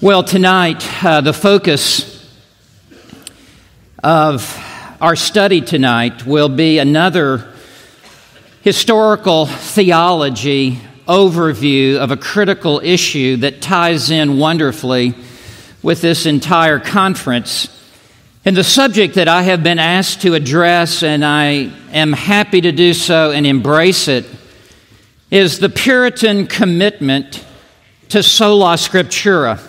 Well, tonight, the focus of our study tonight will be another historical theology overview of a critical issue that ties in wonderfully with this entire conference. And the subject that I have been asked to address, and I am happy to do so and embrace it, is the Puritan commitment to sola scriptura.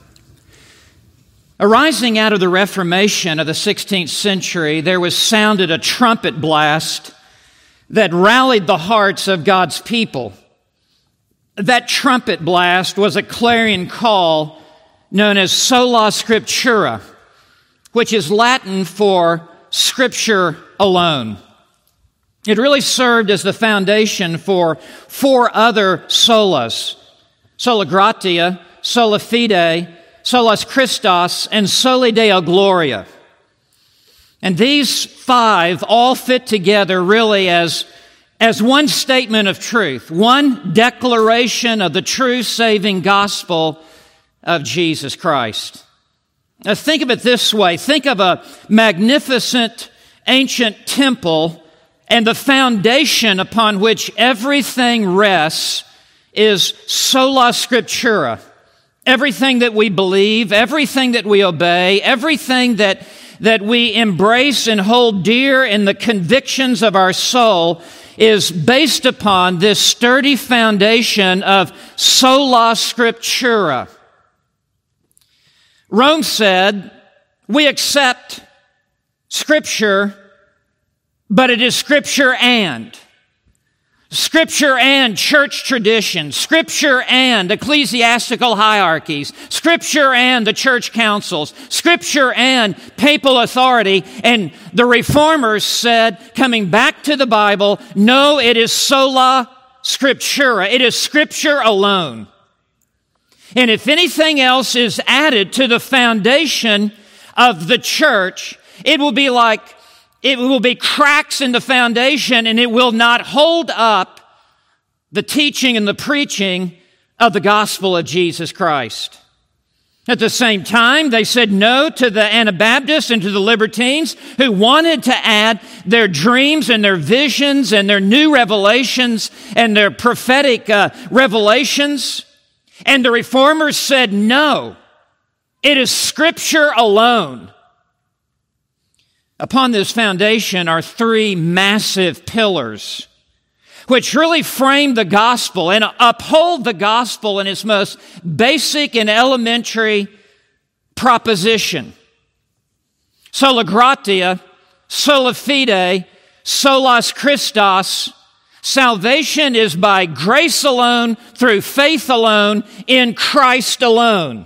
Arising out of the Reformation of the 16th century, there was sounded a trumpet blast that rallied the hearts of God's people. That trumpet blast was a clarion call known as sola scriptura, which is Latin for Scripture alone. It really served as the foundation for four other solas: sola gratia, sola fide, solus Christus, and soli Deo Gloria. And these five all fit together really as one statement of truth, one declaration of the true saving gospel of Jesus Christ. Now think of it this way. Think of a magnificent ancient temple, and the foundation upon which everything rests is sola scriptura. Everything that we believe, everything that we obey, everything that we embrace and hold dear in the convictions of our soul is based upon this sturdy foundation of sola scriptura. Rome said, we accept Scripture, but it is Scripture and church tradition, Scripture and ecclesiastical hierarchies, Scripture and the church councils, Scripture and papal authority. And the Reformers said, coming back to the Bible, no, it is sola scriptura. It is Scripture alone. And if anything else is added to the foundation of the church, it will be cracks in the foundation, and it will not hold up the teaching and the preaching of the gospel of Jesus Christ. At the same time, they said no to the Anabaptists and to the Libertines who wanted to add their dreams and their visions and their new revelations and their prophetic revelations. And the Reformers said no, it is Scripture alone. Upon this foundation are three massive pillars which really frame the gospel and uphold the gospel in its most basic and elementary proposition. Sola gratia, sola fide, solus Christus. Salvation is by grace alone, through faith alone, in Christ alone.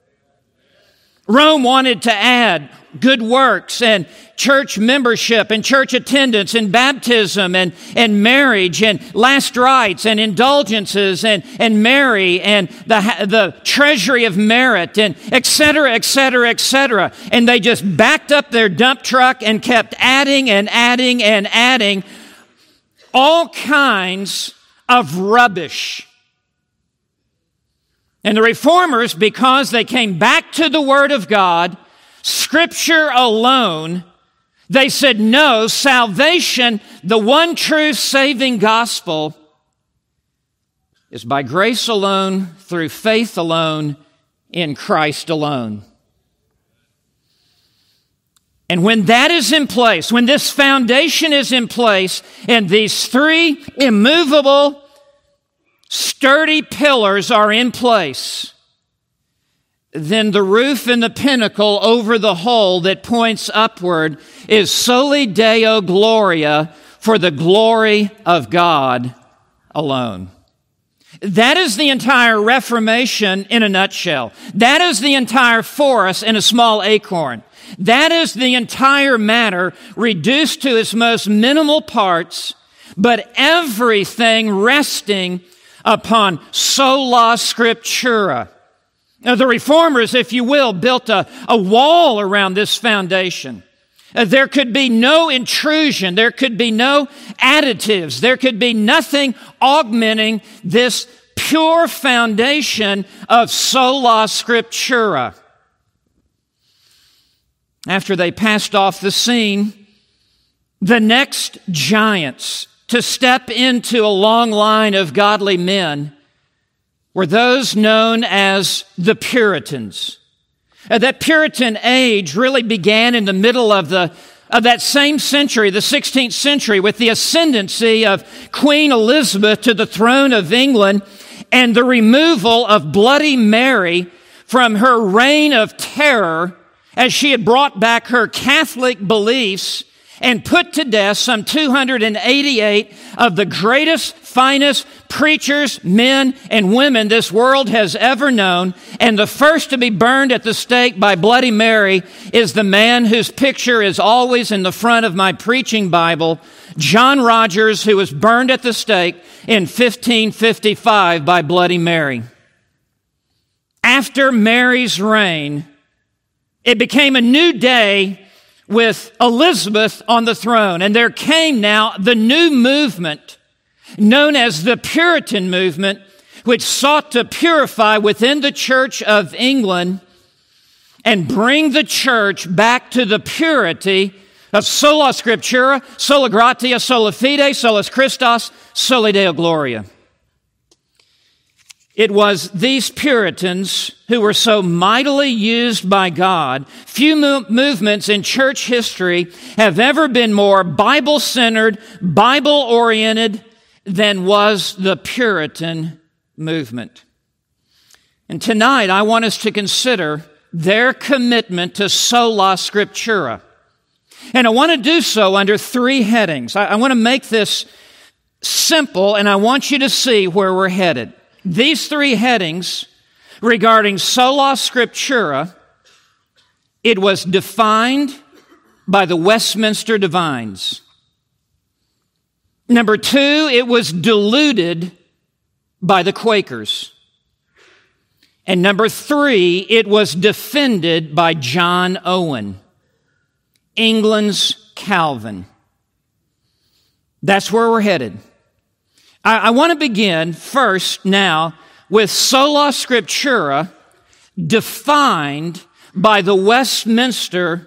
Rome wanted to add good works and church membership and church attendance and baptism and marriage and last rites and indulgences and Mary and the treasury of merit and et cetera, et cetera, et cetera. And they just backed up their dump truck and kept adding and adding and adding all kinds of rubbish. And the Reformers, because they came back to the Word of God, Scripture alone, they said, no, salvation, the one true saving gospel, is by grace alone, through faith alone, in Christ alone. And when that is in place, when this foundation is in place, and these three immovable, sturdy pillars are in place, then the roof and the pinnacle over the whole that points upward is soli Deo Gloria, for the glory of God alone. That is the entire Reformation in a nutshell. That is the entire forest in a small acorn. That is the entire matter reduced to its most minimal parts, but everything resting upon sola scriptura. Now, the Reformers, if you will, built a wall around this foundation. There could be no intrusion. There could be no additives. There could be nothing augmenting this pure foundation of sola scriptura. After they passed off the scene, the next giants to step into a long line of godly men were those known as the Puritans. That Puritan age really began in the middle of that same century, the 16th century, with the ascendancy of Queen Elizabeth to the throne of England and the removal of Bloody Mary from her reign of terror as she had brought back her Catholic beliefs and put to death some 288 of the greatest, finest preachers, men, and women this world has ever known. And the first to be burned at the stake by Bloody Mary is the man whose picture is always in the front of my preaching Bible, John Rogers, who was burned at the stake in 1555 by Bloody Mary. After Mary's reign, it became a new day with Elizabeth on the throne. And there came now the new movement known as the Puritan movement, which sought to purify within the Church of England and bring the church back to the purity of sola scriptura, sola gratia, sola fide, solus Christus, soli Deo gloria. It was these Puritans who were so mightily used by God. Few movements in church history have ever been more Bible-centered, Bible-oriented than was the Puritan movement. And tonight I want us to consider their commitment to sola scriptura. And I want to do so under three headings. I want to make this simple, and I want you to see where we're headed. These three headings regarding sola scriptura, it was defined by the Westminster Divines. Number two, it was diluted by the Quakers. And number three, it was defended by John Owen, England's Calvin. That's where we're headed. I want to begin first now with sola scriptura defined by the Westminster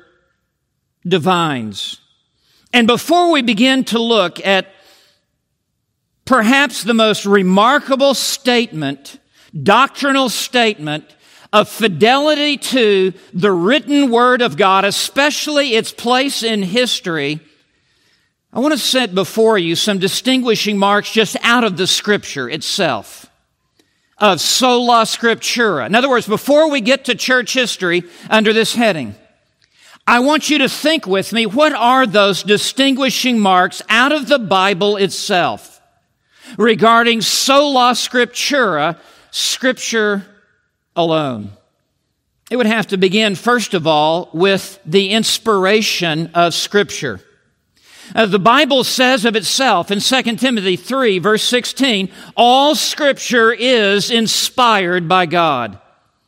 Divines. And before we begin to look at perhaps the most remarkable statement, doctrinal statement of fidelity to the written Word of God, especially its place in history, I want to set before you some distinguishing marks just out of the Scripture itself of sola scriptura. In other words, before we get to church history under this heading, I want you to think with me, what are those distinguishing marks out of the Bible itself regarding sola scriptura, Scripture alone? It would have to begin, first of all, with the inspiration of Scripture. The Bible says of itself in 2 Timothy 3, verse 16, all Scripture is inspired by God.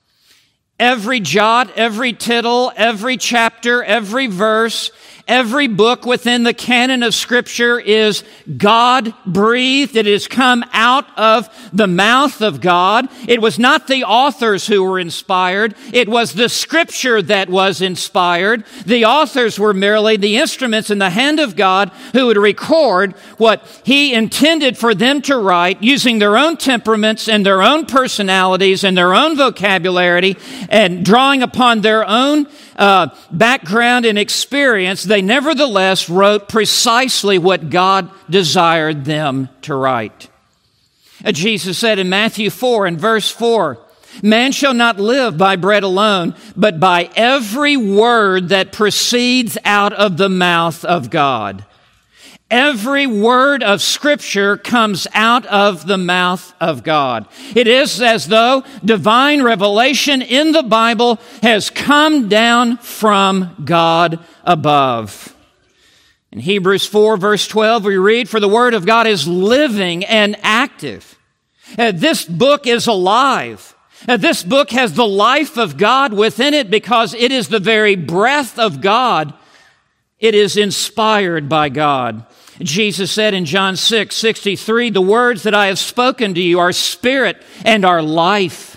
Every jot, every tittle, every chapter, every verse, every book within the canon of Scripture is God-breathed. It has come out of the mouth of God. It was not the authors who were inspired. It was the Scripture that was inspired. The authors were merely the instruments in the hand of God who would record what He intended for them to write using their own temperaments and their own personalities and their own vocabulary and drawing upon their own background and experience. They nevertheless wrote precisely what God desired them to write. Jesus said in Matthew 4 and verse 4, man shall not live by bread alone, but by every word that proceeds out of the mouth of God. Every word of Scripture comes out of the mouth of God. It is as though divine revelation in the Bible has come down from God above. In Hebrews 4, verse 12, we read, for the Word of God is living and active. This book is alive. This book has the life of God within it because it is the very breath of God. It is inspired by God. Jesus said in John 6:63, the words that I have spoken to you are spirit and are life.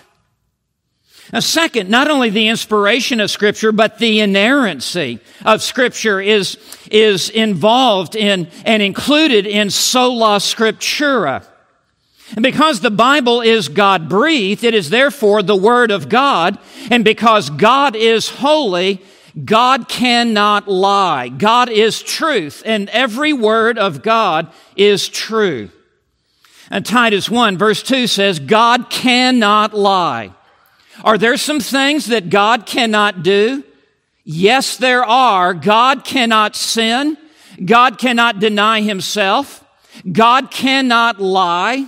Now, second, not only the inspiration of Scripture, but the inerrancy of Scripture is involved in and included in sola scriptura. And because the Bible is God-breathed, it is therefore the Word of God. And because God is holy, God cannot lie. God is truth, and every word of God is true. And Titus 1 verse 2 says, God cannot lie. Are there some things that God cannot do? Yes, there are. God cannot sin. God cannot deny himself. God cannot lie.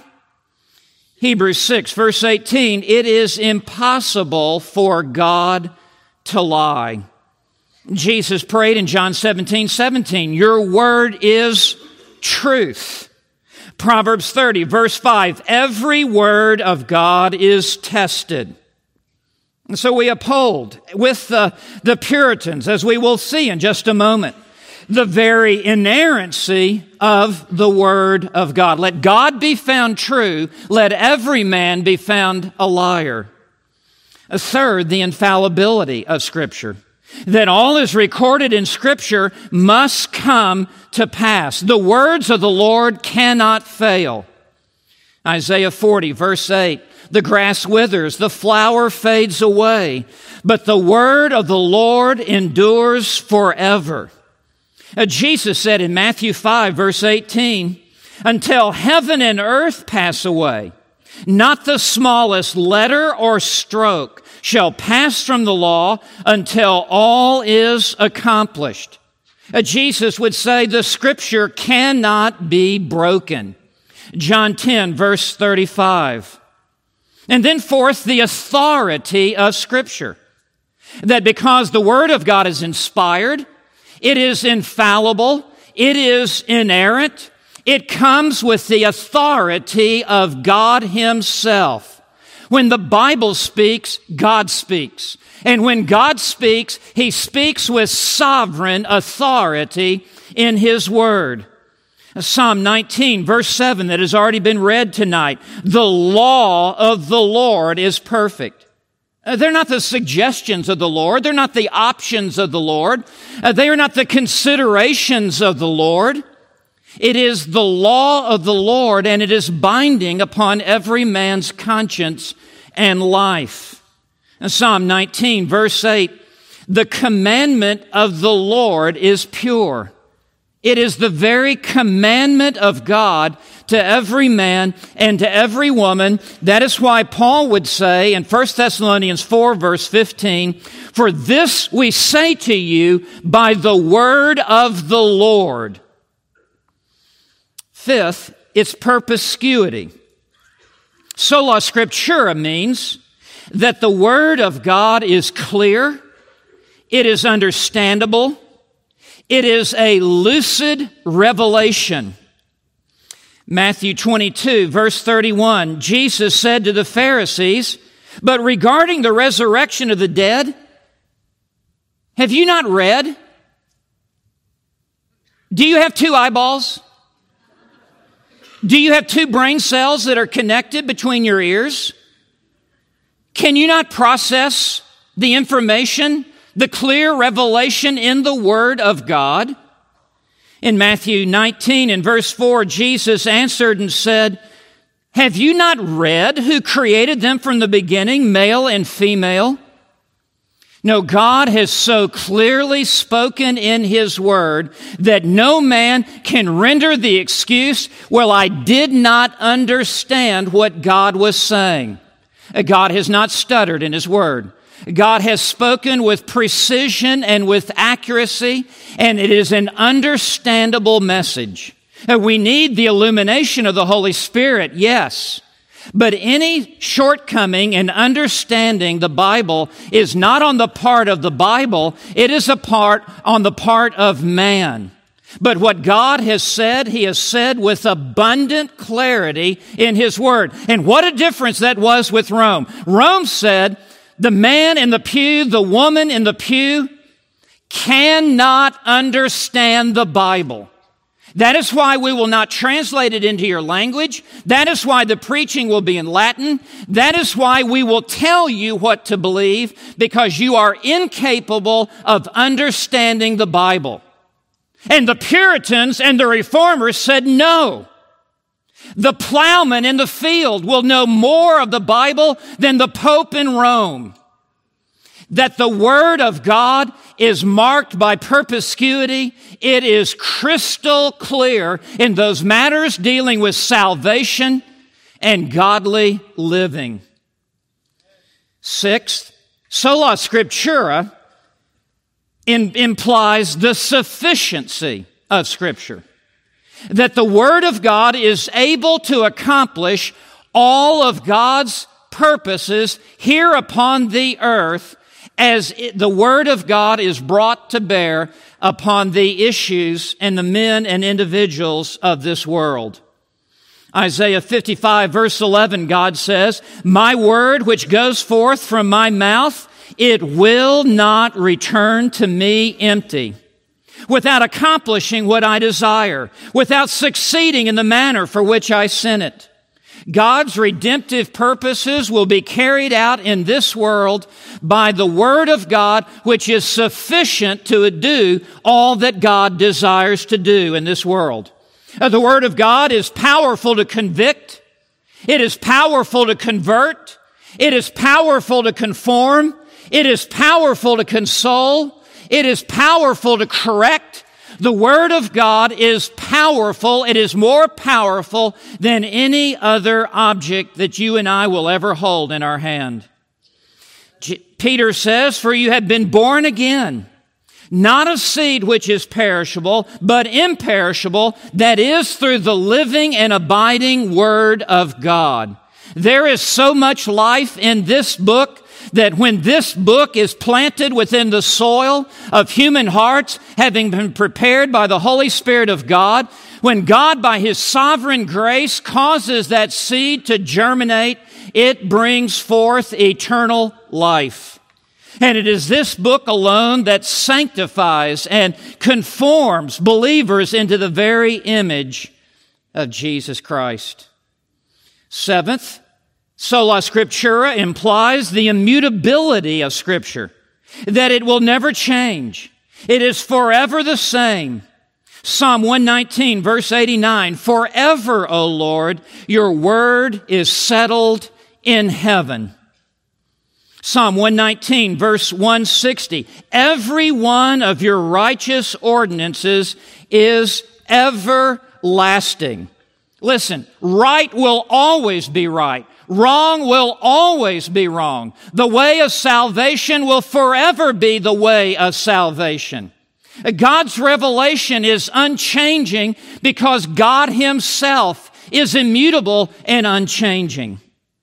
Hebrews 6, verse 18, it is impossible for God to lie. Jesus prayed in John 17:17, your word is truth. Proverbs 30, verse 5, every word of God is tested. And so we uphold with the Puritans, as we will see in just a moment, the very inerrancy of the Word of God. Let God be found true. Let every man be found a liar. A third, the infallibility of Scripture. That all is recorded in Scripture must come to pass. The words of the Lord cannot fail. Isaiah 40, verse 8. The grass withers, the flower fades away, but the word of the Lord endures forever. Jesus said in Matthew 5, verse 18, until heaven and earth pass away, not the smallest letter or stroke shall pass from the law until all is accomplished. Jesus would say the Scripture cannot be broken. John 10, verse 35. And then fourth, the authority of Scripture. That because the Word of God is inspired, it is infallible, it is inerrant, it comes with the authority of God Himself. When the Bible speaks, God speaks. And when God speaks, He speaks with sovereign authority in His Word. Psalm 19, verse 7, that has already been read tonight. The law of the Lord is perfect. They're not the suggestions of the Lord. They're not the options of the Lord. They are not the considerations of the Lord. It is the law of the Lord, and it is binding upon every man's conscience and life. Psalm 19, verse 8, the commandment of the Lord is pure. It is the very commandment of God to every man and to every woman. That is why Paul would say in 1 Thessalonians 4, verse 15, for this we say to you by the word of the Lord. Fifth, its perspicuity. Sola scriptura means that the word of God is clear, it is understandable, it is a lucid revelation. Matthew 22, verse 31, Jesus said to the Pharisees, but regarding the resurrection of the dead, have you not read? Do you have two eyeballs? Do you have two brain cells that are connected between your ears? Can you not process the information, the clear revelation in the Word of God? In Matthew 19 and verse 4, Jesus answered and said, have you not read who created them from the beginning, male and female? No, God has so clearly spoken in His Word that no man can render the excuse, well, I did not understand what God was saying. God has not stuttered in His Word. God has spoken with precision and with accuracy, and it is an understandable message. We need the illumination of the Holy Spirit, yes. But any shortcoming in understanding the Bible is not on the part of the Bible, it is on the part of man. But what God has said, He has said with abundant clarity in His Word. And what a difference that was with Rome. Rome said, the man in the pew, the woman in the pew cannot understand the Bible. That is why we will not translate it into your language. That is why the preaching will be in Latin. That is why we will tell you what to believe, because you are incapable of understanding the Bible. And the Puritans and the Reformers said no. The plowman in the field will know more of the Bible than the Pope in Rome. That the Word of God is marked by perspicuity. It is crystal clear in those matters dealing with salvation and godly living. Sixth, sola scriptura implies the sufficiency of Scripture. That the Word of God is able to accomplish all of God's purposes here upon the earth as the Word of God is brought to bear upon the issues and the men and individuals of this world. Isaiah 55 verse 11, God says, "My word which goes forth from my mouth, it will not return to me empty, without accomplishing what I desire, without succeeding in the manner for which I sent it." God's redemptive purposes will be carried out in this world by the Word of God, which is sufficient to do all that God desires to do in this world. The Word of God is powerful to convict. It is powerful to convert. It is powerful to conform. It is powerful to console. It is powerful to correct. The Word of God is powerful. It is more powerful than any other object that you and I will ever hold in our hand. Peter says, "For you have been born again, not of seed which is perishable, but imperishable, that is through the living and abiding Word of God." There is so much life in this book that when this book is planted within the soil of human hearts, having been prepared by the Holy Spirit of God, when God by His sovereign grace causes that seed to germinate, it brings forth eternal life. And it is this book alone that sanctifies and conforms believers into the very image of Jesus Christ. Seventh, sola scriptura implies the immutability of Scripture, that it will never change. It is forever the same. Psalm 119, verse 89, "Forever, O Lord, your word is settled in heaven." Psalm 119, verse 160, "Every one of your righteous ordinances is everlasting." Listen, right will always be right. Wrong will always be wrong. The way of salvation will forever be the way of salvation. God's revelation is unchanging because God Himself is immutable and unchanging.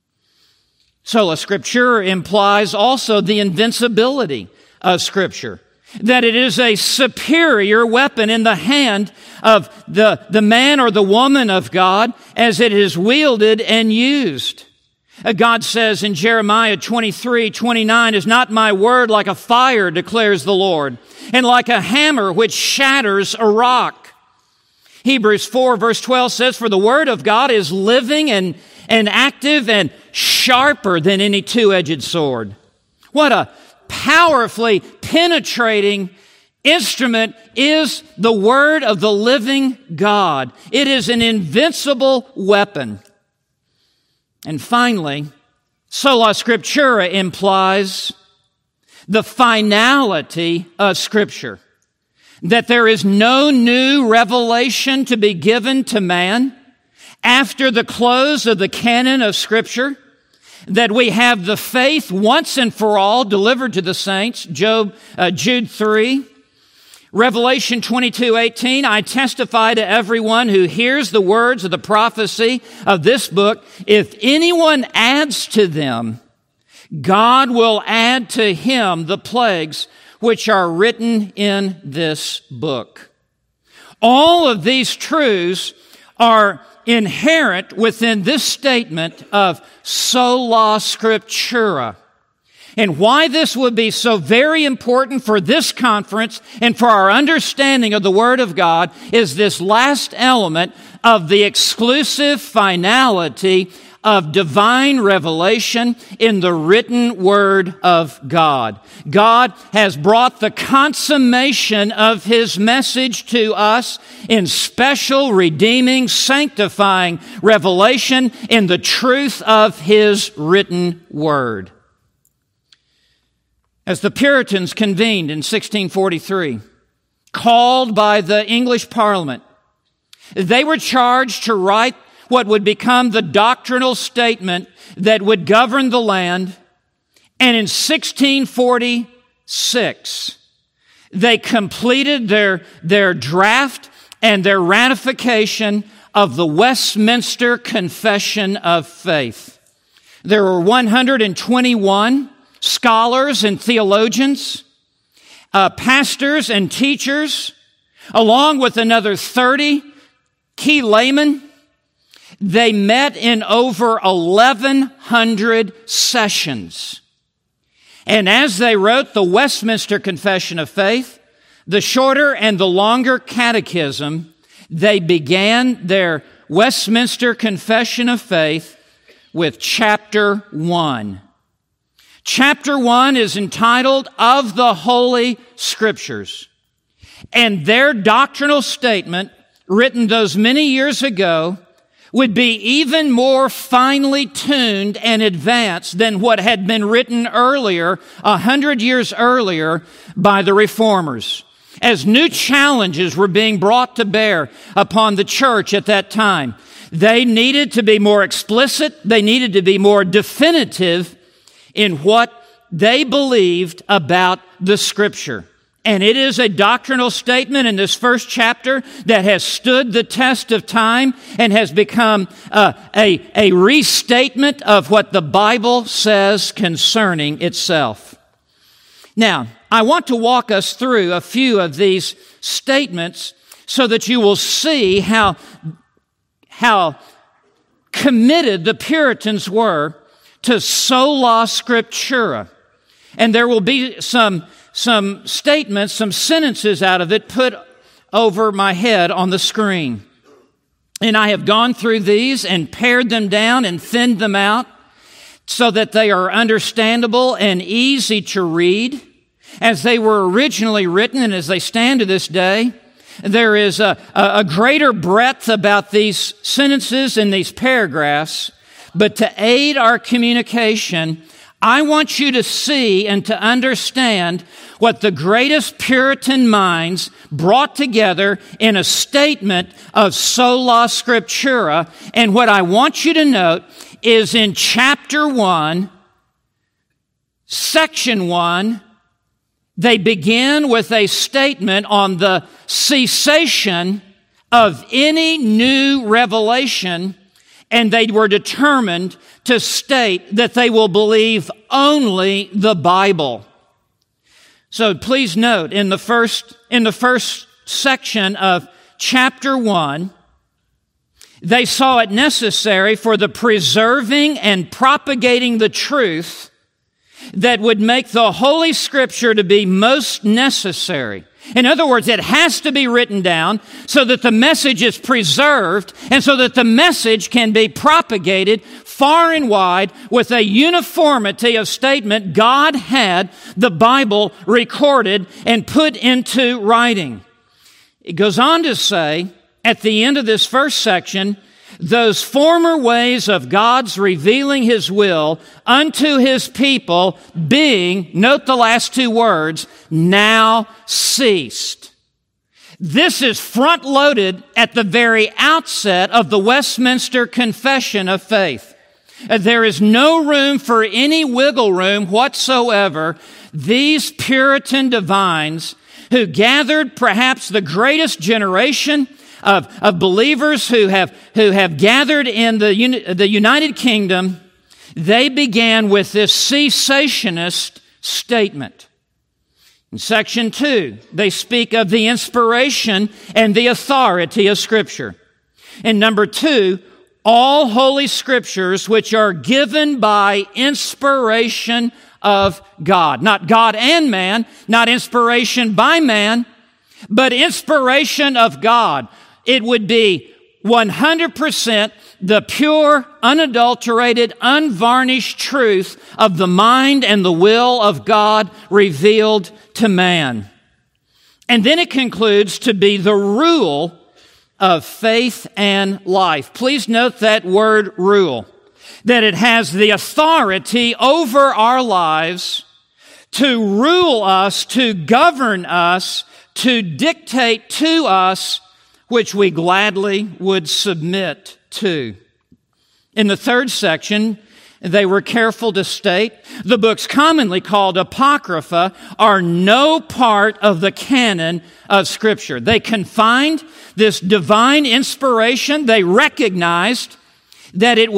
Sola Scriptura implies also the invincibility of Scripture, that it is a superior weapon in the hand of the man or the woman of God as it is wielded and used. God says in Jeremiah 23:29, "Is not my word like a fire, declares the Lord, and like a hammer which shatters a rock?" Hebrews 4 verse 12 says, "For the word of God is living and active and sharper than any two-edged sword." What a powerfully penetrating instrument is the word of the living God. It is an invincible weapon. And finally, sola scriptura implies the finality of Scripture, that there is no new revelation to be given to man after the close of the canon of Scripture, that we have the faith once and for all delivered to the saints, Jude 3. Revelation 22:18, "I testify to everyone who hears the words of the prophecy of this book, if anyone adds to them, God will add to him the plagues which are written in this book." All of these truths are inherent within this statement of sola scriptura. And why this would be so very important for this conference and for our understanding of the Word of God is this last element of the exclusive finality of divine revelation in the written Word of God. God has brought the consummation of His message to us in special, redeeming, sanctifying revelation in the truth of His written Word. As the Puritans convened in 1643, called by the English Parliament, they were charged to write what would become the doctrinal statement that would govern the land. And in 1646, they completed their draft and their ratification of the Westminster Confession of Faith. There were 121 scholars and theologians, pastors and teachers, along with another 30 key laymen. They met in over 1,100 sessions. And as they wrote the Westminster Confession of Faith, the shorter and the longer catechism, they began their Westminster Confession of Faith with chapter 1. Chapter 1 is entitled, Of the Holy Scriptures. And their doctrinal statement, written those many years ago, would be even more finely tuned and advanced than what had been written earlier, 100 years earlier, by the Reformers. As new challenges were being brought to bear upon the church at that time, they needed to be more explicit, they needed to be more definitive in what they believed about the Scripture. And it is a doctrinal statement in this first chapter that has stood the test of time and has become a restatement of what the Bible says concerning itself. Now, I want to walk us through a few of these statements so that you will see how committed the Puritans were to sola scriptura. And there will be some statements, some sentences out of it put over my head on the screen. And I have gone through these and pared them down and thinned them out so that they are understandable and easy to read as they were originally written and as they stand to this day. There is a greater breadth about these sentences and these paragraphs, but to aid our communication, I want you to see and to understand what the greatest Puritan minds brought together in a statement of sola scriptura. And what I want you to note is in chapter 1, section 1, they begin with a statement on the cessation of any new revelation, and they were determined to state that they will believe only the Bible. So please note, in the first section of chapter 1, they saw it necessary for the preserving and propagating the truth that would make the Holy Scripture to be most necessary. In other words, it has to be written down so that the message is preserved and so that the message can be propagated far and wide with a uniformity of statement. God had the Bible recorded and put into writing. It goes on to say, at the end of this first section, those former ways of God's revealing His will unto His people being, note the last two words, now ceased. This is front-loaded at the very outset of the Westminster Confession of Faith. There is no room for any wiggle room whatsoever. These Puritan divines who gathered perhaps the greatest generation of believers who have gathered in the United Kingdom, they began with this cessationist statement. In section 2, they speak of the inspiration and the authority of Scripture. In number 2, all holy scriptures which are given by inspiration of God. Not God and man, not inspiration by man, but inspiration of God. It would be 100% the pure, unadulterated, unvarnished truth of the mind and the will of God revealed to man. And then it concludes to be the rule of faith and life. Please note that word rule, that it has the authority over our lives to rule us, to govern us, to dictate to us, which we gladly would submit to. In the third section, they were careful to state the books commonly called Apocrypha are no part of the canon of Scripture. They confined this divine inspiration. They recognized that it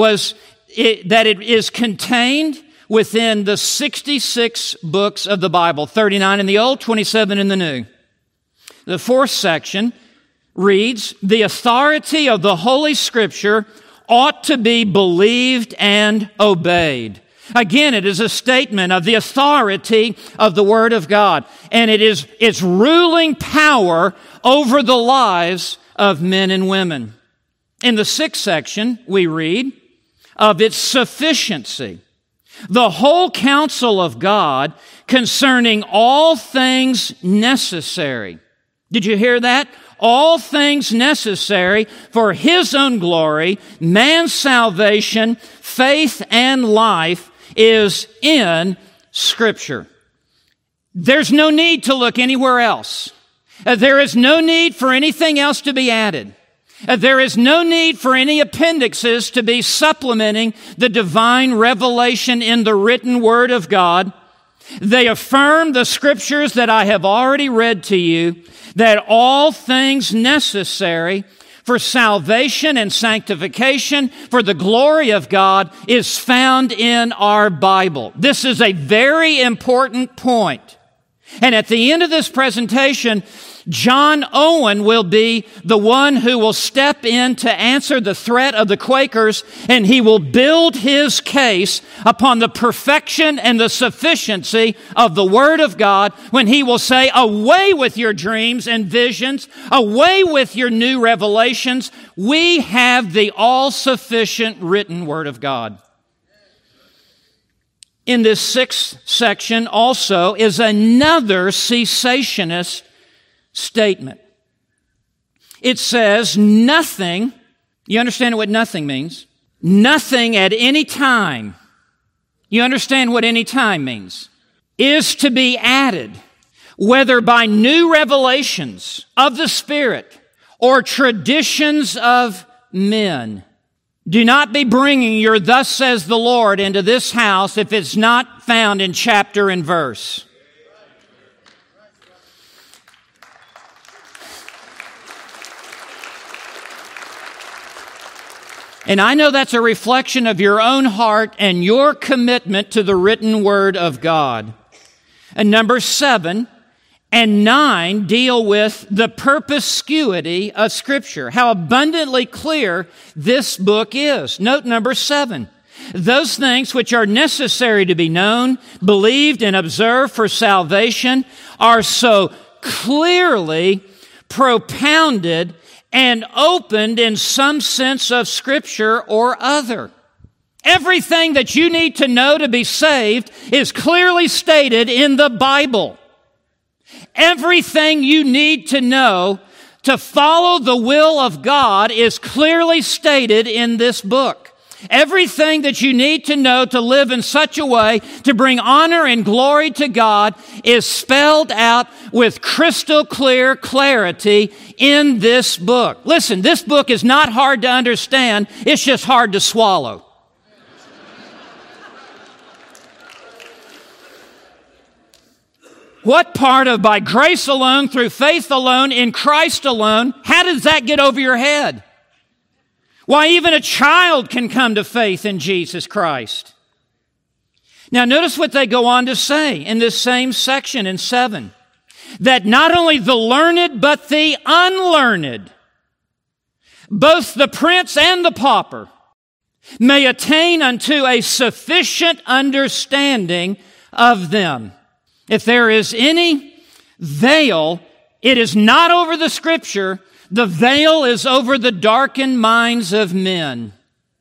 is contained within the 66 books of the Bible, 39 in the Old, 27 in the New. The fourth section reads, the authority of the Holy Scripture ought to be believed and obeyed. Again, it is a statement of the authority of the Word of God, and it is its ruling power over the lives of men and women. In the sixth section, we read of its sufficiency. The whole counsel of God concerning all things necessary. Did you hear that? All things necessary for His own glory, man's salvation, faith, and life is in Scripture. There's no need to look anywhere else. There is no need for anything else to be added. There is no need for any appendixes to be supplementing the divine revelation in the written Word of God. They affirm the Scriptures that I have already read to you, that all things necessary for salvation and sanctification, for the glory of God, is found in our Bible. This is a very important point. And at the end of this presentation, John Owen will be the one who will step in to answer the threat of the Quakers, and he will build his case upon the perfection and the sufficiency of the Word of God when he will say, away with your dreams and visions, away with your new revelations. We have the all-sufficient written Word of God. In this sixth section also is another cessationist statement. It says nothing, you understand what nothing means? Nothing at any time, you understand what any time means, is to be added, whether by new revelations of the Spirit or traditions of men. Do not be bringing your thus says the Lord into this house if it's not found in chapter and verse. And I know that's a reflection of your own heart and your commitment to the written Word of God. And number 7 and 9 deal with the perspicuity of Scripture, how abundantly clear this book is. Note number 7. Those things which are necessary to be known, believed, and observed for salvation are so clearly propounded and opened in some sense of Scripture or other. Everything that you need to know to be saved is clearly stated in the Bible. Everything you need to know to follow the will of God is clearly stated in this book. Everything that you need to know to live in such a way to bring honor and glory to God is spelled out with crystal clear clarity in this book. Listen, this book is not hard to understand, it's just hard to swallow. What part of by grace alone, through faith alone, in Christ alone, how does that get over your head? Why, even a child can come to faith in Jesus Christ. Now, notice what they go on to say in this same section in 7. That not only the learned, but the unlearned, both the prince and the pauper, may attain unto a sufficient understanding of them. If there is any veil, it is not over the Scripture. The veil is over the darkened minds of men.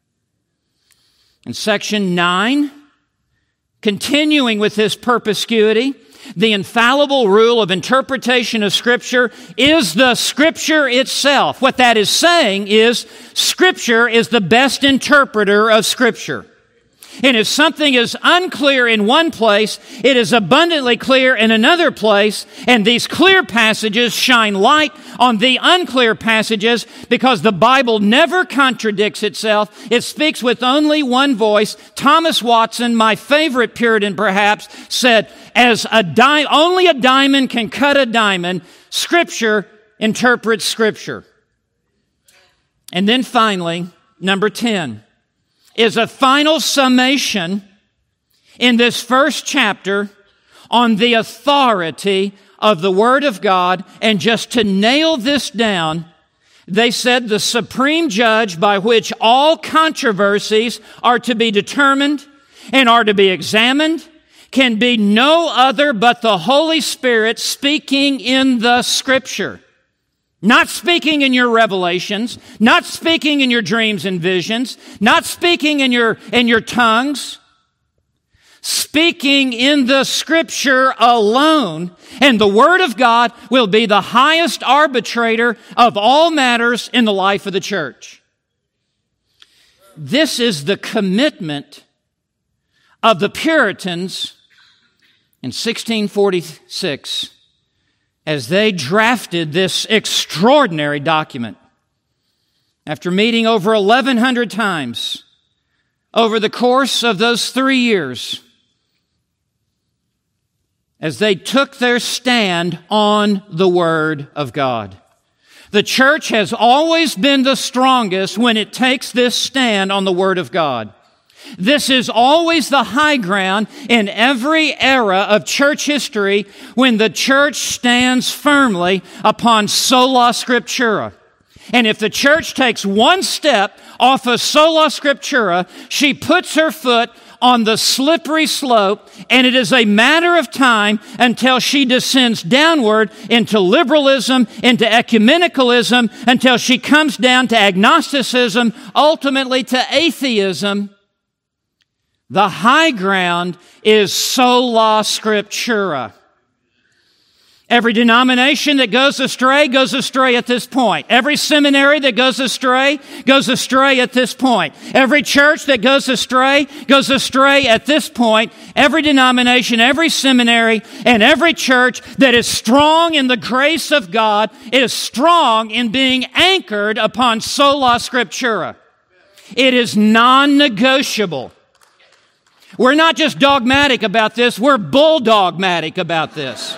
In section 9, continuing with this perspicuity, the infallible rule of interpretation of Scripture is the Scripture itself. What that is saying is Scripture is the best interpreter of Scripture. And if something is unclear in one place, it is abundantly clear in another place, and these clear passages shine light on the unclear passages because the Bible never contradicts itself. It speaks with only one voice. Thomas Watson, my favorite Puritan perhaps, said, only a diamond can cut a diamond, Scripture interprets Scripture. And then finally, number 10. Is a final summation in this first chapter on the authority of the Word of God. And just to nail this down, they said the supreme judge by which all controversies are to be determined and are to be examined can be no other but the Holy Spirit speaking in the Scripture. Not speaking in your revelations, not speaking in your dreams and visions, not speaking in your tongues, speaking in the Scripture alone, and the Word of God will be the highest arbitrator of all matters in the life of the church. This is the commitment of the Puritans in 1646. As they drafted this extraordinary document. After meeting over 1,100 times over the course of those 3 years, as they took their stand on the Word of God. The church has always been the strongest when it takes this stand on the Word of God. This is always the high ground in every era of church history when the church stands firmly upon sola scriptura. And if the church takes one step off of sola scriptura, she puts her foot on the slippery slope, and it is a matter of time until she descends downward into liberalism, into ecumenicalism, until she comes down to agnosticism, ultimately to atheism. The high ground is sola scriptura. Every denomination that goes astray at this point. Every seminary that goes astray at this point. Every church that goes astray at this point. Every denomination, every seminary, and every church that is strong in the grace of God is strong in being anchored upon sola scriptura. It is non-negotiable. We're not just dogmatic about this, we're bulldogmatic about this.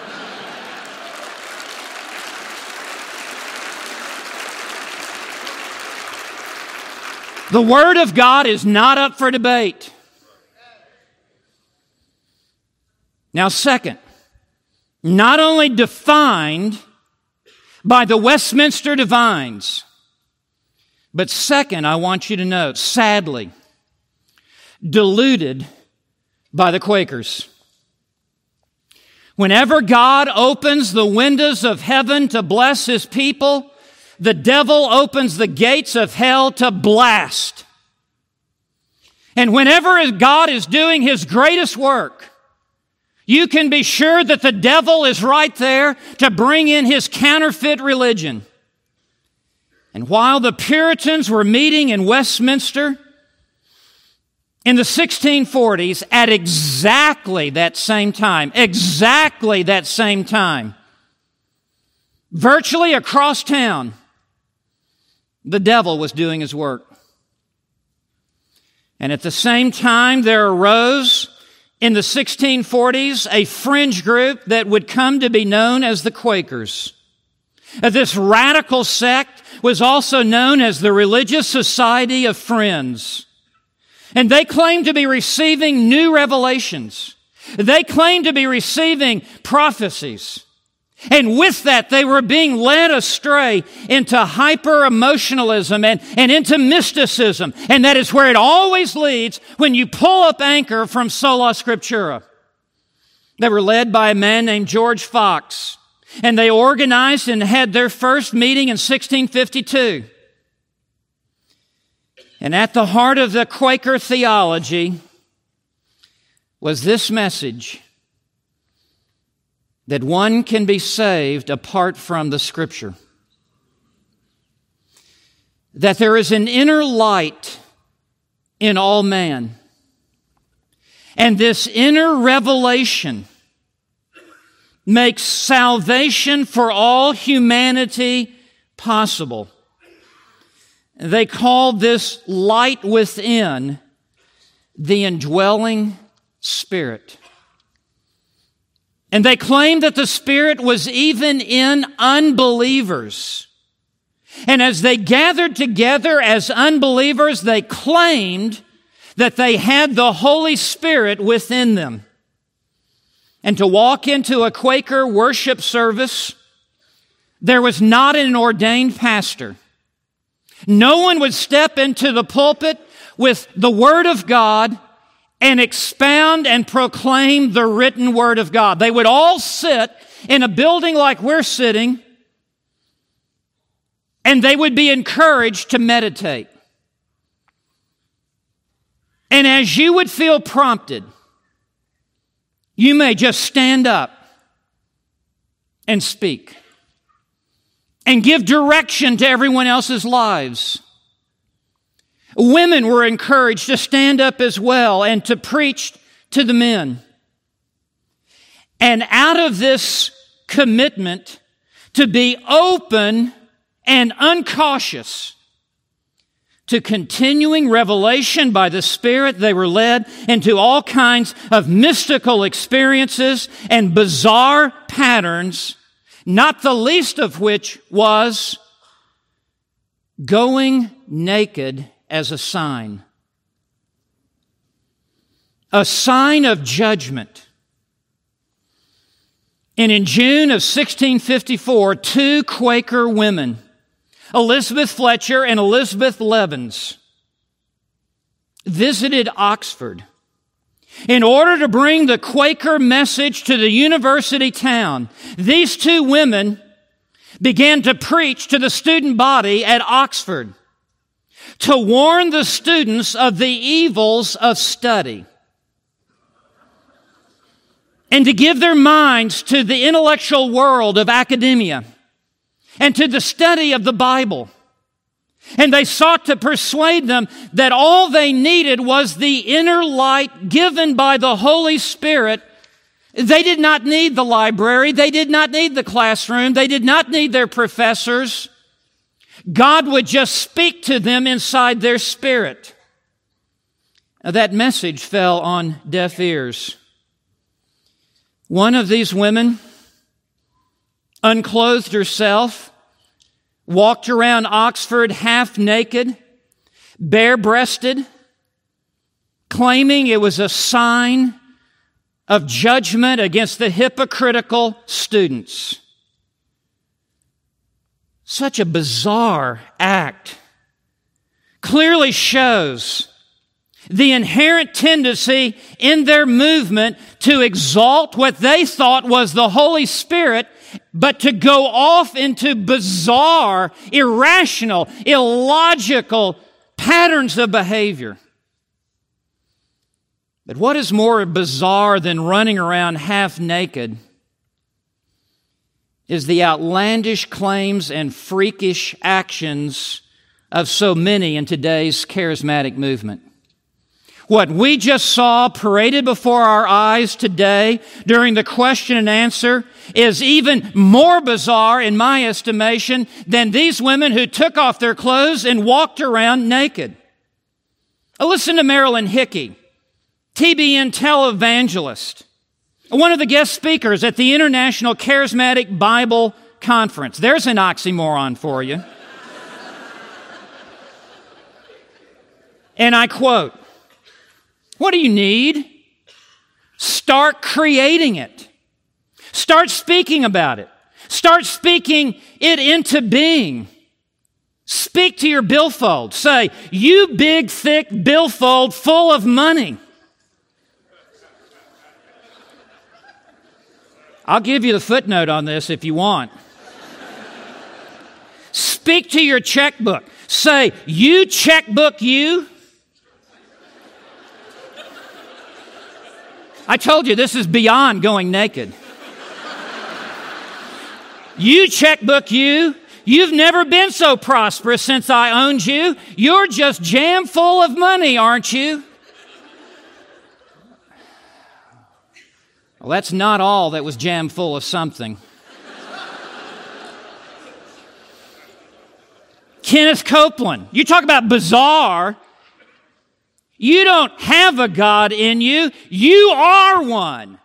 The Word of God is not up for debate. Now, second, not only defined by the Westminster Divines, but second, I want you to note, sadly, diluted by the Quakers. Whenever God opens the windows of heaven to bless His people, the devil opens the gates of hell to blast. And whenever God is doing His greatest work, you can be sure that the devil is right there to bring in his counterfeit religion. And while the Puritans were meeting in Westminster in the 1640s, at exactly that same time, virtually across town, the devil was doing his work. And at the same time, there arose in the 1640s a fringe group that would come to be known as the Quakers. This radical sect was also known as the Religious Society of Friends. And they claimed to be receiving new revelations. They claimed to be receiving prophecies. And with that, they were being led astray into hyper-emotionalism and into mysticism. And that is where it always leads when you pull up anchor from Sola Scriptura. They were led by a man named George Fox. And they organized and had their first meeting in 1652. And at the heart of the Quaker theology was this message: that one can be saved apart from the Scripture. That there is an inner light in all man. And this inner revelation makes salvation for all humanity possible. They call this light within the indwelling Spirit. And they claimed that the Spirit was even in unbelievers. And as they gathered together as unbelievers, they claimed that they had the Holy Spirit within them. And to walk into a Quaker worship service, there was not an ordained pastor. No one would step into the pulpit with the Word of God and expound and proclaim the written Word of God. They would all sit in a building like we're sitting, and they would be encouraged to meditate. And as you would feel prompted, you may just stand up and speak and give direction to everyone else's lives. Women were encouraged to stand up as well and to preach to the men. And out of this commitment to be open and uncautious to continuing revelation by the Spirit, they were led into all kinds of mystical experiences and bizarre patterns, not the least of which was going naked as a sign of judgment. And in June of 1654, two Quaker women, Elizabeth Fletcher and Elizabeth Levins, visited Oxford in order to bring the Quaker message to the university town. These two women began to preach to the student body at Oxford to warn the students of the evils of study and to give their minds to the intellectual world of academia and to the study of the Bible. And they sought to persuade them that all they needed was the inner light given by the Holy Spirit. They did not need the library. They did not need the classroom. They did not need their professors. God would just speak to them inside their spirit. Now, that message fell on deaf ears. One of these women unclothed herself, walked around Oxford half naked, bare-breasted, claiming it was a sign of judgment against the hypocritical students. Such a bizarre act clearly shows the inherent tendency in their movement to exalt what they thought was the Holy Spirit, but to go off into bizarre, irrational, illogical patterns of behavior. But what is more bizarre than running around half naked is the outlandish claims and freakish actions of so many in today's charismatic movement. What we just saw paraded before our eyes today during the question and answer is even more bizarre, in my estimation, than these women who took off their clothes and walked around naked. Listen to Marilyn Hickey, TBN televangelist, one of the guest speakers at the International Charismatic Bible Conference. There's an oxymoron for you. And I quote, "What do you need? Start creating it. Start speaking about it. Start speaking it into being. Speak to your billfold. Say, you big, thick billfold full of money. I'll give you the footnote on this if you want. Speak to your checkbook. Say, you checkbook you. I told you this is beyond going naked. You checkbook you. You've never been so prosperous since I owned you. You're just jam full of money, aren't you? Well, that's not all that was jam full of something. Kenneth Copeland, you talk about bizarre. You don't have a God in you. You are one.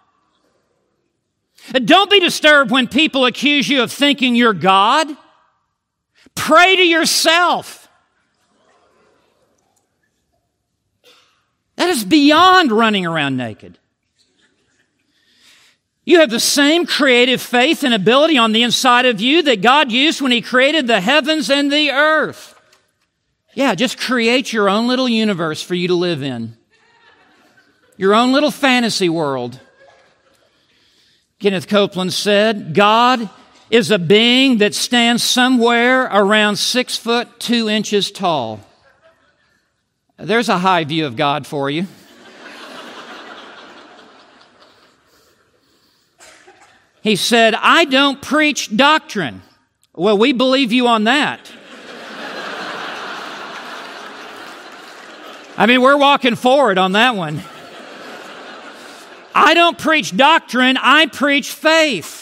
Don't be disturbed when people accuse you of thinking you're God. Pray to yourself. That is beyond running around naked. You have the same creative faith and ability on the inside of you that God used when He created the heavens and the earth. Yeah, just create your own little universe for you to live in. Your own little fantasy world. Kenneth Copeland said, God is a being that stands somewhere around 6 foot 2 inches tall. There's a high view of God for you. He said, I don't preach doctrine. Well, we believe you on that. I mean, we're walking forward on that one. I don't preach doctrine, I preach faith.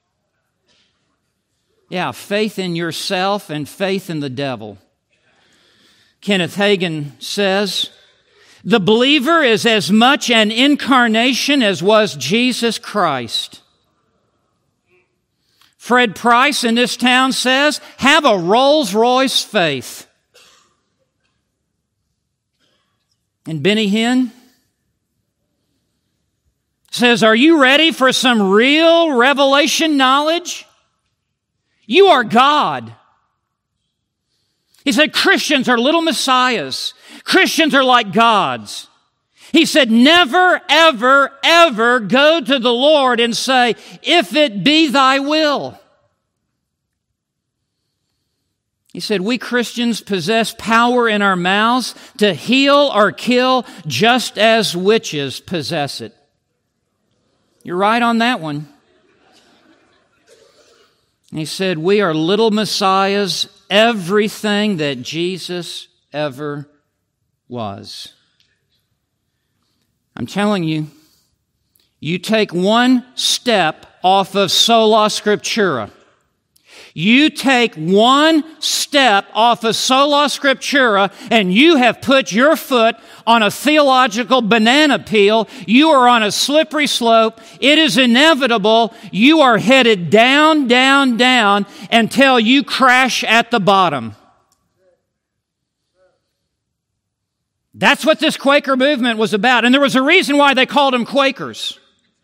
Yeah, faith in yourself and faith in the devil. Kenneth Hagin says, the believer is as much an incarnation as was Jesus Christ. Fred Price in this town says, have a Rolls-Royce faith. And Benny Hinn says, are you ready for some real revelation knowledge? You are God. He said, Christians are little messiahs. Christians are like gods. He said, never, ever, ever go to the Lord and say, if it be thy will. He said, we Christians possess power in our mouths to heal or kill just as witches possess it. You're right on that one. And he said, we are little messiahs, everything that Jesus ever was. I'm telling you, you take one step off of sola scriptura. You take one step off of sola scriptura and you have put your foot on a theological banana peel. You are on a slippery slope. It is inevitable. You are headed down, down, down until you crash at the bottom. That's what this Quaker movement was about. And there was a reason why they called them Quakers.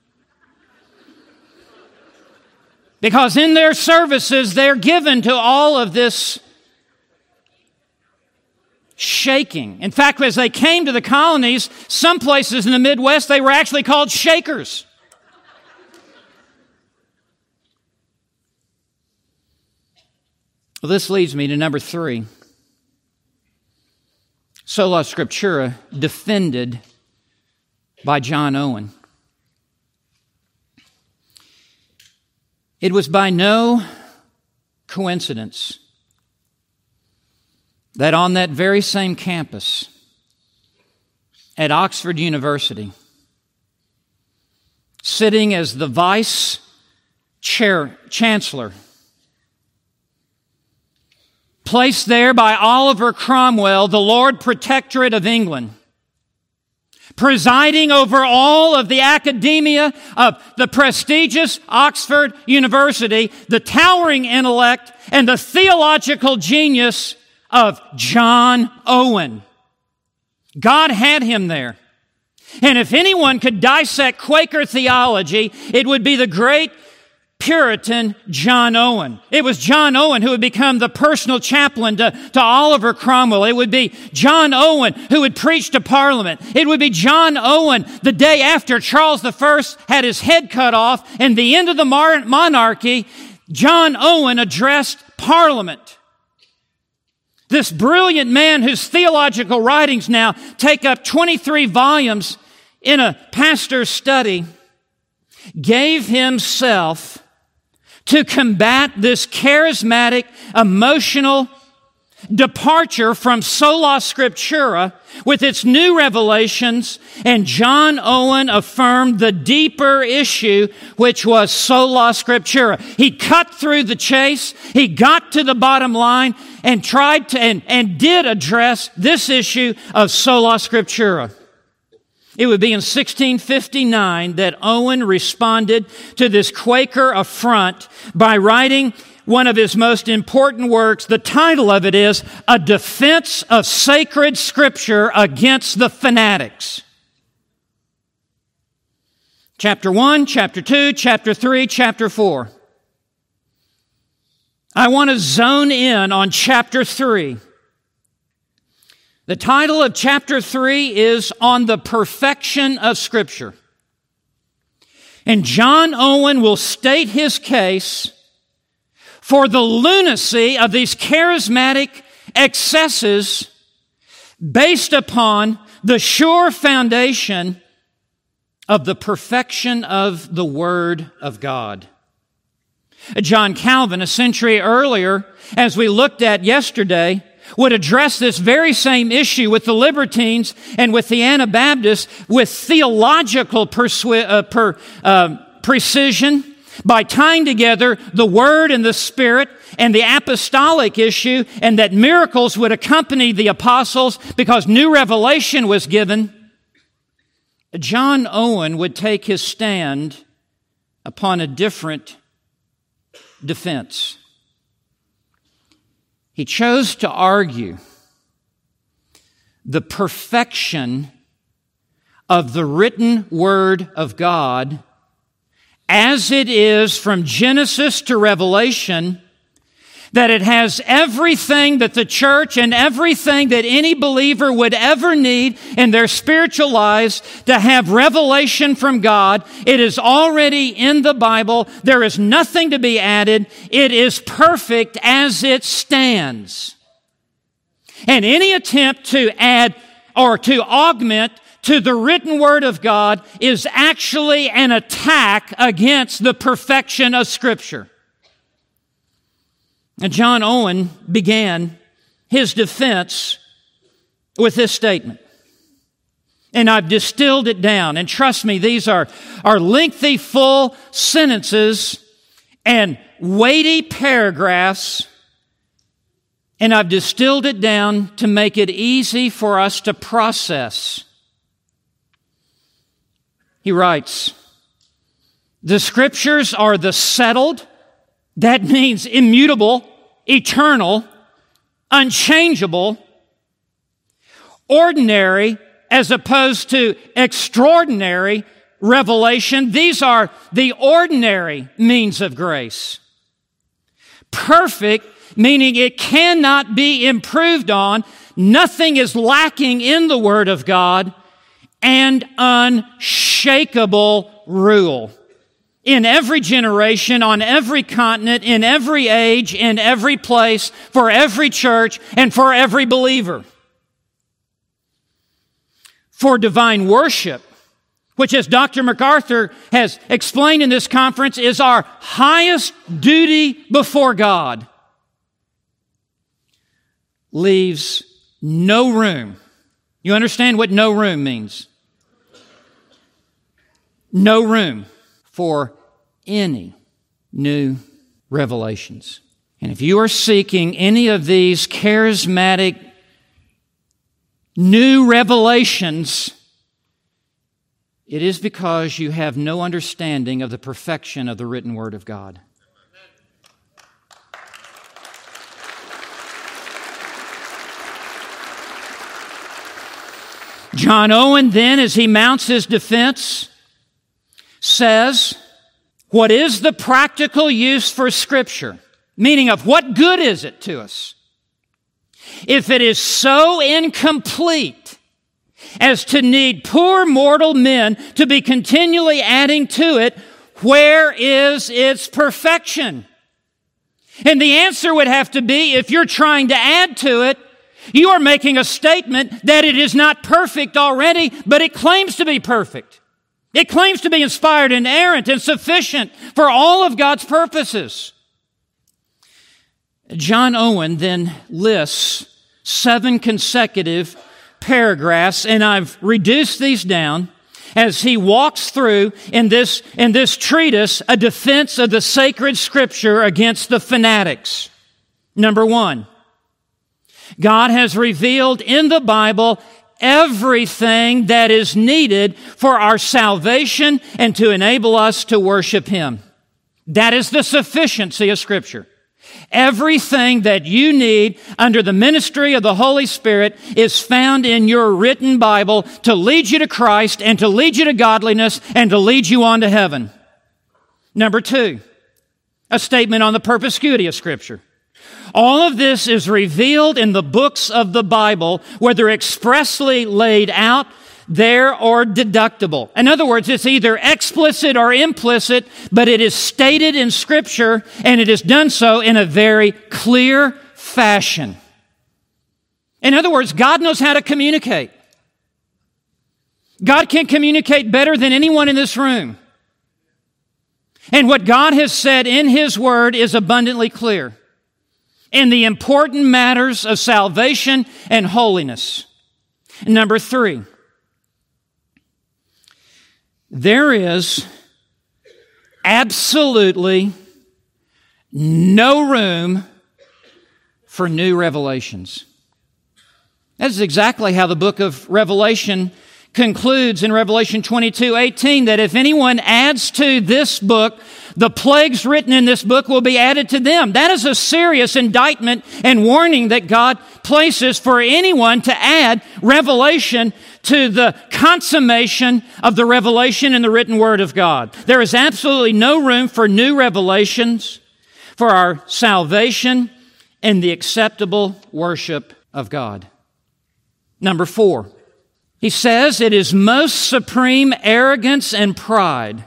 Because in their services, they're given to all of this shaking. In fact, as they came to the colonies, some places in the Midwest, they were actually called Shakers. Well, this leads me to number 3. Sola Scriptura, defended by John Owen. It was by no coincidence that on that very same campus at Oxford University, sitting as the vice chancellor, placed there by Oliver Cromwell, the Lord Protectorate of England, presiding over all of the academia of the prestigious Oxford University, the towering intellect and the theological genius of John Owen. God had him there. And if anyone could dissect Quaker theology, it would be the great Puritan John Owen. It was John Owen who would become the personal chaplain to Oliver Cromwell. It would be John Owen who would preach to Parliament. It would be John Owen the day after Charles I had his head cut off and the end of the monarchy. John Owen addressed Parliament. This brilliant man whose theological writings now take up 23 volumes in a pastor's study gave himself to combat this charismatic, emotional departure from sola scriptura with its new revelations, and John Owen affirmed the deeper issue, which was sola scriptura. He cut through the chase, he got to the bottom line, and tried to, and did address this issue of sola scriptura. It would be in 1659 that Owen responded to this Quaker affront by writing one of his most important works. The title of it is A Defense of Sacred Scripture Against the Fanatics. Chapter 1, Chapter 2, Chapter 3, Chapter 4. I want to zone in on Chapter 3. The title of Chapter 3 is On the Perfection of Scripture. And John Owen will state his case for the lunacy of these charismatic excesses based upon the sure foundation of the perfection of the Word of God. John Calvin, a century earlier, as we looked at yesterday, would address this very same issue with the libertines and with the Anabaptists with theological precision by tying together the Word and the Spirit and the apostolic issue, and that miracles would accompany the apostles because new revelation was given. John Owen would take his stand upon a different defense. He chose to argue the perfection of the written Word of God as it is from Genesis to Revelation, that it has everything that the church and everything that any believer would ever need in their spiritual lives to have revelation from God. It is already in the Bible. There is nothing to be added. It is perfect as it stands. And any attempt to add or to augment to the written Word of God is actually an attack against the perfection of Scripture. And John Owen began his defense with this statement. And I've distilled it down. And trust me, these are lengthy, full sentences and weighty paragraphs. And I've distilled it down to make it easy for us to process. He writes, the Scriptures are the settled, that means immutable, eternal, unchangeable, ordinary as opposed to extraordinary revelation. These are the ordinary means of grace. Perfect, meaning it cannot be improved on. Nothing is lacking in the Word of God. And unshakable rule. In every generation, on every continent, in every age, in every place, for every church, and for every believer. For divine worship, which as Dr. MacArthur has explained in this conference, is our highest duty before God, leaves no room. You understand what no room means? No room for any new revelations. And if you are seeking any of these charismatic new revelations, it is because you have no understanding of the perfection of the written Word of God. John Owen then, as he mounts his defense, says, What is the practical use for Scripture? Meaning of what good is it to us? If it is so incomplete as to need poor mortal men to be continually adding to it, where is its perfection? And the answer would have to be, if you're trying to add to it, you are making a statement that it is not perfect already, but it claims to be perfect. It claims to be inspired and inerrant and sufficient for all of God's purposes. John Owen then lists 7 consecutive paragraphs, and I've reduced these down as he walks through in this treatise a defense of the sacred Scripture against the fanatics. Number 1, God has revealed in the Bible everything that is needed for our salvation and to enable us to worship Him. That is the sufficiency of Scripture. Everything that you need under the ministry of the Holy Spirit is found in your written Bible to lead you to Christ and to lead you to godliness and to lead you on to heaven. Number 2, a statement on the perspicuity of Scripture. All of this is revealed in the books of the Bible, whether expressly laid out there or deductible. In other words, it's either explicit or implicit, but it is stated in Scripture, and it is done so in a very clear fashion. In other words, God knows how to communicate. God can communicate better than anyone in this room. And what God has said in His Word is abundantly clear in the important matters of salvation and holiness. Number 3, there is absolutely no room for new revelations. That is exactly how the book of Revelation concludes in Revelation 22:18, that if anyone adds to this book, the plagues written in this book will be added to them. That is a serious indictment and warning that God places for anyone to add revelation to the consummation of the revelation in the written Word of God. There is absolutely no room for new revelations for our salvation and the acceptable worship of God. Number 4, he says it is most supreme arrogance and pride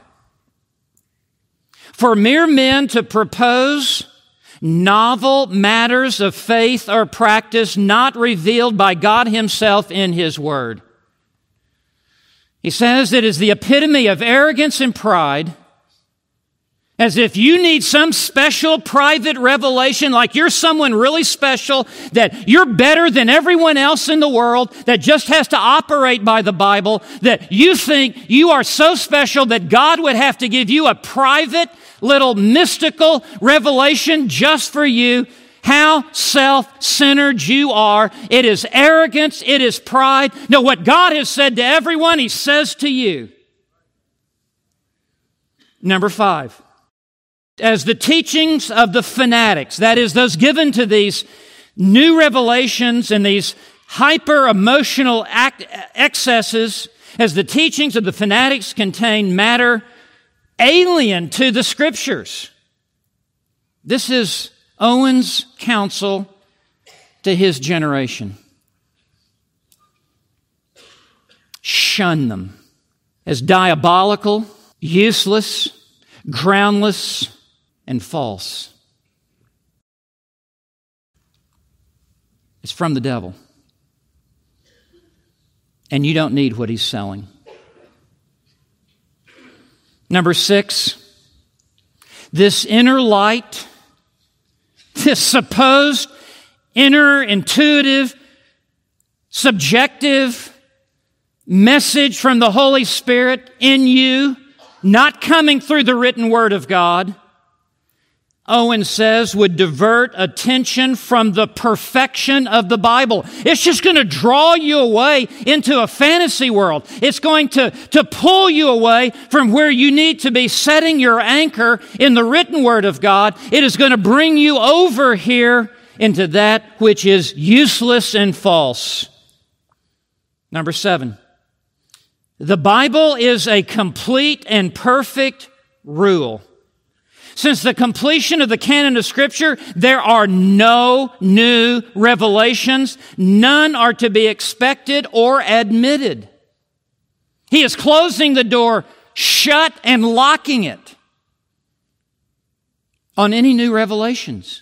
for mere men to propose novel matters of faith or practice not revealed by God Himself in His Word. He says it is the epitome of arrogance and pride, as if you need some special private revelation, like you're someone really special, that you're better than everyone else in the world, that just has to operate by the Bible, that you think you are so special that God would have to give you a private little mystical revelation just for you. How self-centered you are. It is arrogance. It is pride. No, what God has said to everyone, He says to you. Number 5. As the teachings of the fanatics, that is, those given to these new revelations and these hyper-emotional excesses, as the teachings of the fanatics contain matter alien to the Scriptures. This is Owen's counsel to his generation. Shun them as diabolical, useless, groundless, and false. It's from the devil. And you don't need what he's selling. Number 6, this inner light, this supposed inner intuitive, subjective message from the Holy Spirit in you, not coming through the written Word of God, Owen says, would divert attention from the perfection of the Bible. It's just going to draw you away into a fantasy world. It's going to pull you away from where you need to be setting your anchor in the written Word of God. It is going to bring you over here into that which is useless and false. Number 7, the Bible is a complete and perfect rule. Since the completion of the canon of Scripture, there are no new revelations. None are to be expected or admitted. He is closing the door shut and locking it on any new revelations.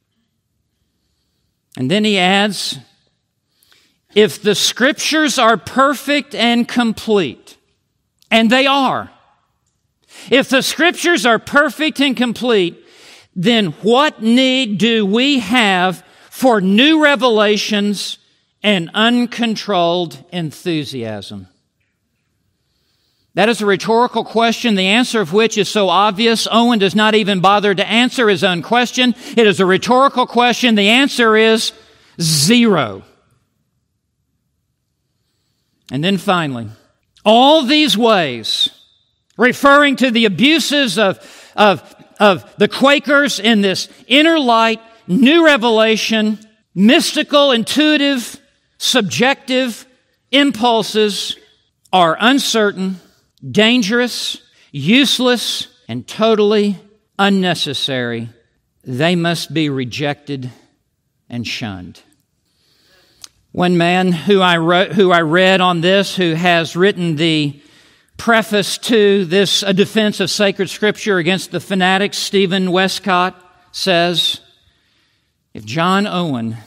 And then he adds, if the Scriptures are perfect and complete, and they are, if the Scriptures are perfect and complete, then what need do we have for new revelations and uncontrolled enthusiasm? That is a rhetorical question, the answer of which is so obvious, Owen does not even bother to answer his own question. It is a rhetorical question. The answer is zero. And then finally, all these ways, referring to the abuses of the Quakers in this inner light, new revelation, mystical, intuitive, subjective impulses are uncertain, dangerous, useless, and totally unnecessary. They must be rejected and shunned. One man who I read on this, who has written the preface to this, A Defense of Sacred Scripture Against the Fanatics, Stephen Westcott, says, if John Owen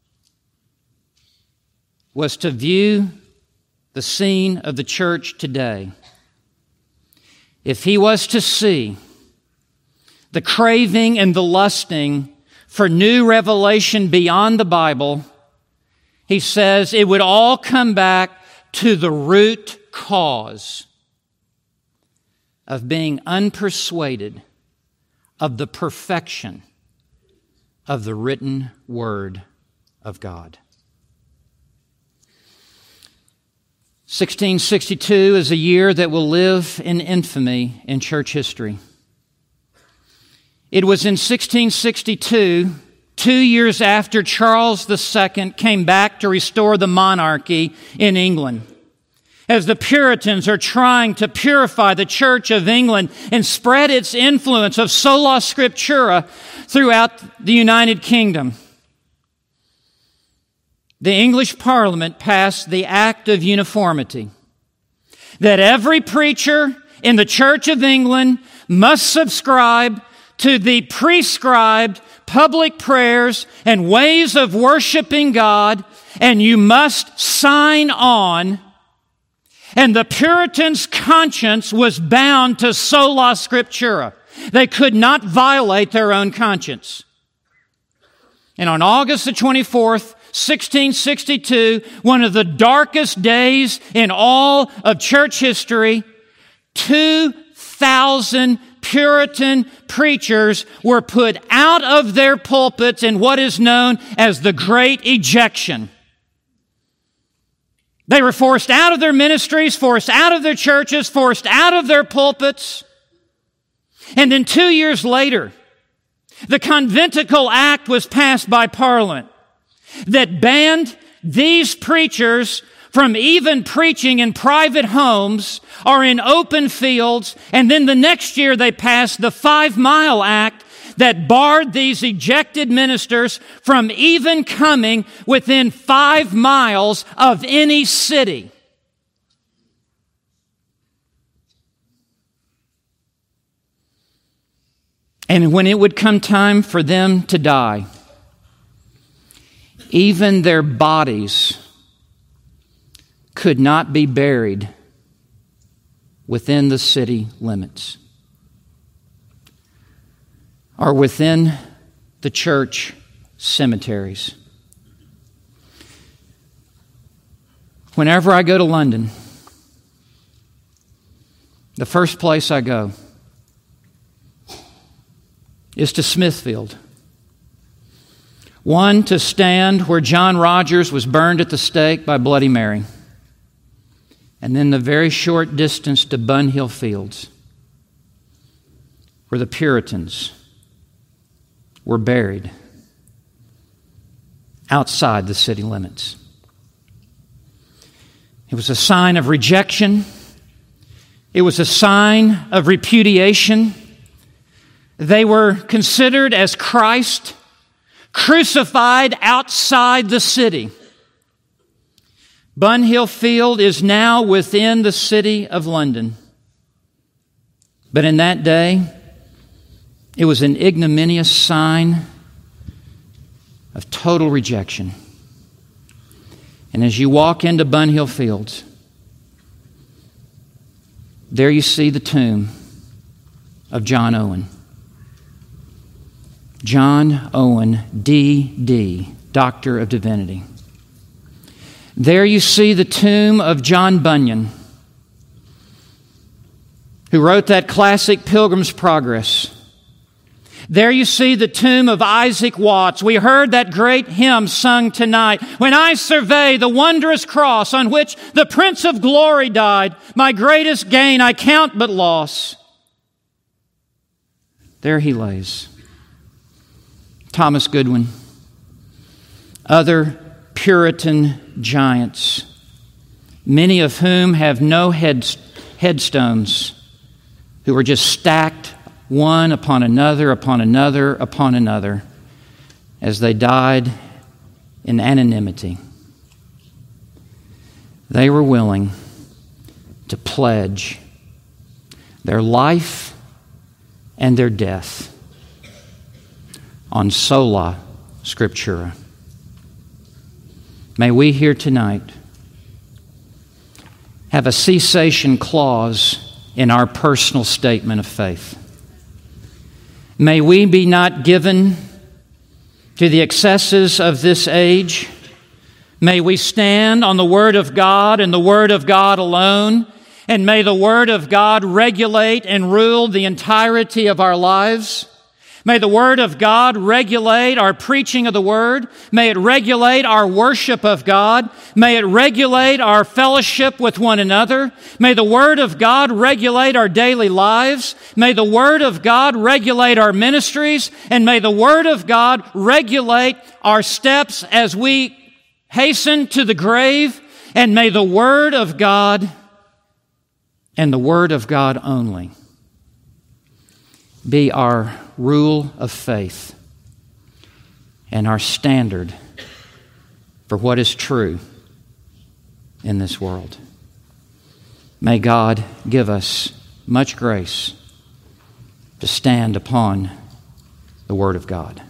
was to view the scene of the church today, if he was to see the craving and the lusting for new revelation beyond the Bible, he says it would all come back to the root cause of being unpersuaded of the perfection of the written Word of God. 1662 is a year that will live in infamy in church history. It was in 1662, 2 years after Charles II came back to restore the monarchy in England, as the Puritans are trying to purify the Church of England and spread its influence of sola scriptura throughout the United Kingdom. The English Parliament passed the Act of Uniformity, that every preacher in the Church of England must subscribe to the prescribed public prayers and ways of worshiping God, and you must sign on. And the Puritans' conscience was bound to sola scriptura. They could not violate their own conscience. And on August the 24th, 1662, one of the darkest days in all of church history, 2,000 Puritan preachers were put out of their pulpits in what is known as the Great Ejection. They were forced out of their ministries, forced out of their churches, forced out of their pulpits. And then 2 years later, the Conventicle Act was passed by Parliament that banned these preachers from even preaching in private homes or in open fields. And then the next year they passed the 5 Mile Act that barred these ejected ministers from even coming within 5 miles of any city. And when it would come time for them to die, even their bodies could not be buried within the city limits or within the church cemeteries. Whenever I go to London, the first place I go is to Smithfield. One, to stand where John Rogers was burned at the stake by Bloody Mary. And then the very short distance to Bunhill Fields, where the Puritans were buried outside the city limits. It was a sign of rejection. It was a sign of repudiation They were considered as Christ crucified outside the city. Bunhill Field is now within the city of London. But in that day, it was an ignominious sign of total rejection. And as you walk into Bunhill Fields, there you see the tomb of John Owen. John Owen, D.D., Doctor of Divinity. There you see the tomb of John Bunyan, who wrote that classic Pilgrim's Progress. There you see the tomb of Isaac Watts. We heard that great hymn sung tonight. When I survey the wondrous cross on which the Prince of Glory died, my greatest gain I count but loss. There he lays. Thomas Goodwin, other Puritan giants, many of whom have no headstones, who were just stacked one upon another, upon another, upon another, as they died in anonymity. They were willing to pledge their life and their death on sola scriptura. May we here tonight have a cessation clause in our personal statement of faith. May we be not given to the excesses of this age. May we stand on the Word of God and the Word of God alone, and may the Word of God regulate and rule the entirety of our lives. May the Word of God regulate our preaching of the Word. May it regulate our worship of God. May it regulate our fellowship with one another. May the Word of God regulate our daily lives. May the Word of God regulate our ministries. And may the Word of God regulate our steps as we hasten to the grave. And may the Word of God and the Word of God only be our rule of faith and our standard for what is true in this world. May God give us much grace to stand upon the Word of God.